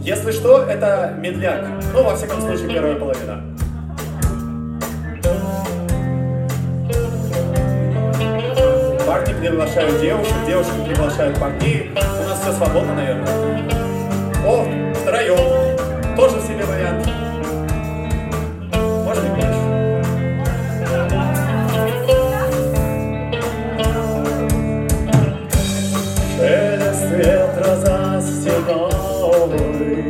Если что, это медляк. Ну, во всяком случае, первая половина. Парни приглашают девушек, девушки приглашают парней. У нас все свободно, наверное. О, втроем. Тоже в себе вариант. Можно и больше. Шелест ветра за стеной,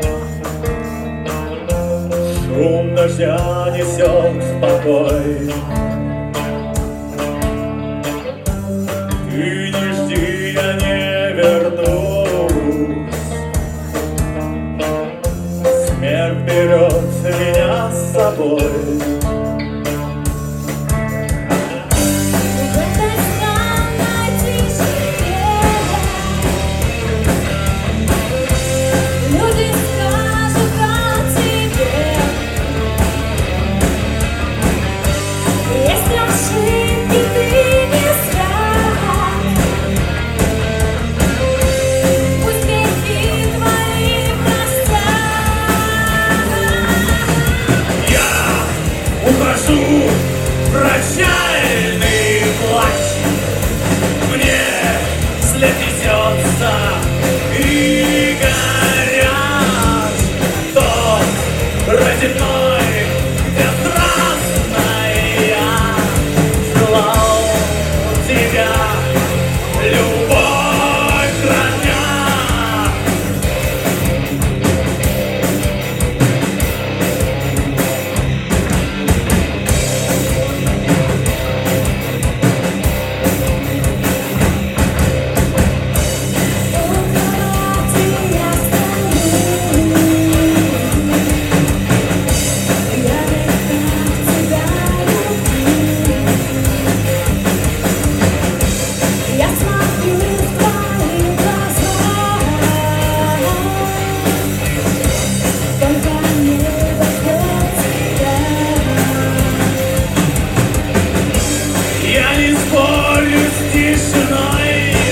шум дождя несет покой. Ты не жди, я не вернусь. Смерть берет меня с собой. Прощальный плач, мне след несется и горят тот родной, где страстно я желал тебя, любовь родня.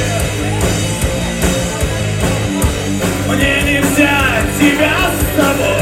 Мне нельзя тебя с собой.